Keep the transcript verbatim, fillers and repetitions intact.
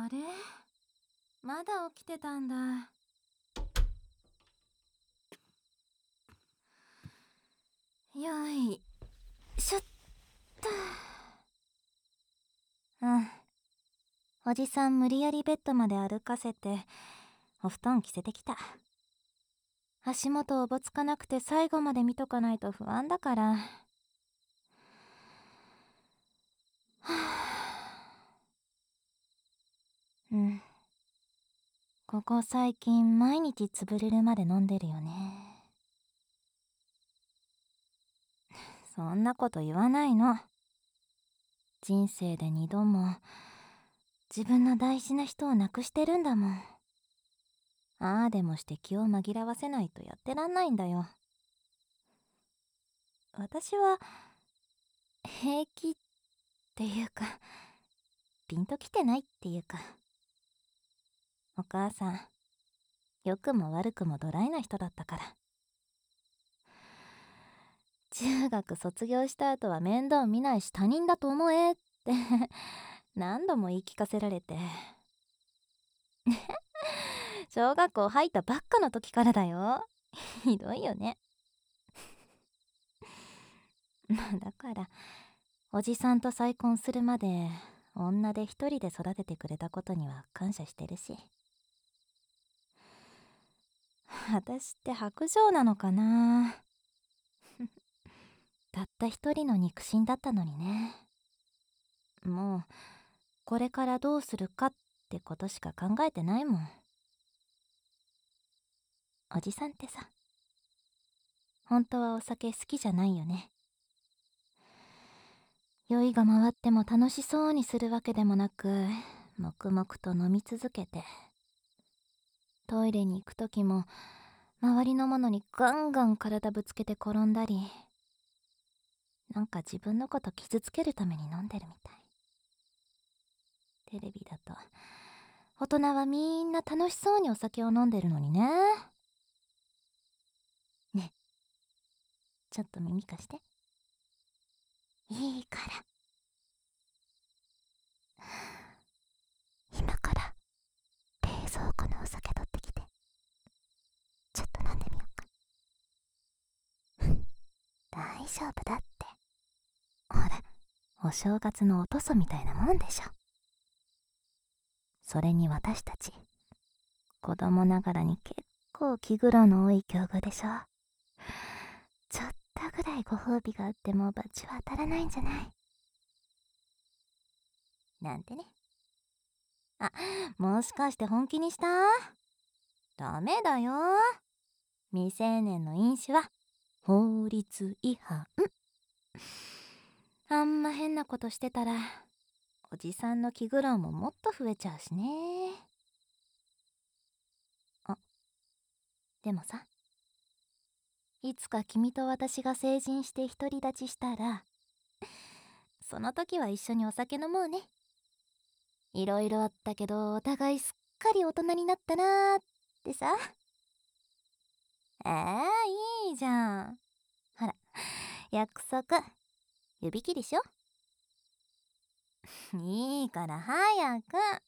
あれ、まだ起きてたんだ。よいしょっと。うん。おじさん無理やりベッドまで歩かせてお布団着せてきた。足元おぼつかなくて最後まで見とかないと不安だから。はあ、うん。ここ最近毎日潰れるまで飲んでるよね。そんなこと言わないの。人生で二度も自分の大事な人を亡くしてるんだもん。ああでもして気を紛らわせないとやってらんないんだよ。私は平気っていうか、ピンときてないっていうか。お母さん、良くも悪くもドライな人だったから。中学卒業した後は面倒見ないし他人だと思えって何度も言い聞かせられて小学校入ったばっかの時からだよ。ひどいよね。まあだからおじさんと再婚するまで女で一人で育ててくれたことには感謝してるし、私って薄情なのかな。たった一人の肉親だったのにね。もうこれからどうするかってことしか考えてないもん。おじさんってさ、本当はお酒好きじゃないよね。酔いが回っても楽しそうにするわけでもなく、黙々と飲み続けて、トイレに行く時も周りのものにガンガン体ぶつけて転んだり、なんか自分のこと傷つけるために飲んでるみたい。テレビだと大人はみんな楽しそうにお酒を飲んでるのにね。ねえ、ちょっと耳貸して。いいから。今から冷蔵庫のお酒取ってきて、ちょっと飲んでみようか。大丈夫だって。ほら、お正月のおとそみたいなもんでしょ。それに私たち子供ながらに結構気苦労の多い境遇でしょ。ちょっとぐらいご褒美があっても罰は当たらないんじゃない？なんてね。あ、もしかして本気にした？ダメだよ。未成年の飲酒は法律違反。あんま変なことしてたらおじさんの気苦労ももっと増えちゃうしね。あ、でもさ、いつか君と私が成人して独り立ちしたら、その時は一緒にお酒飲もうね。いろいろあったけどお互いすっかり大人になったなーってさ。えー、いいじゃん。ほら、約束指切りしよ。いいから早く。